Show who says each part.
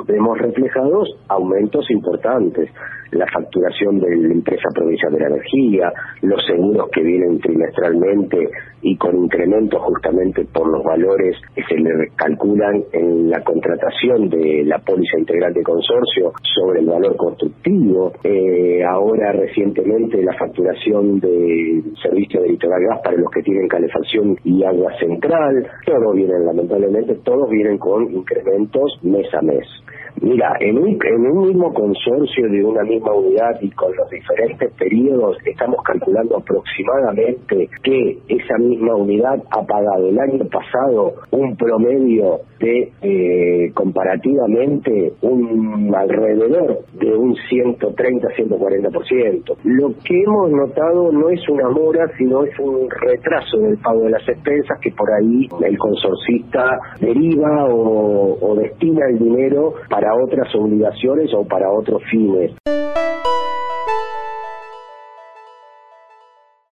Speaker 1: vemos reflejados aumentos importantes. La facturación de la empresa provincial de la energía, los seguros que vienen trimestralmente y con incrementos justamente por los valores que se le calculan en la contratación de la póliza integral de consorcio sobre el valor constructivo. Ahora recientemente la facturación del servicio de Litoral Gas para los que tienen calefacción y agua central. Todos vienen con incrementos mes a mes. Mira, en un mismo consorcio de una misma unidad y con los diferentes periodos, estamos calculando aproximadamente que esa misma unidad ha pagado el año pasado un promedio de comparativamente alrededor de un 130-140%. Lo que hemos notado no es una mora, sino es un retraso del pago de las expensas que por ahí el consorcista deriva o destina el dinero para otras obligaciones o para otros fines.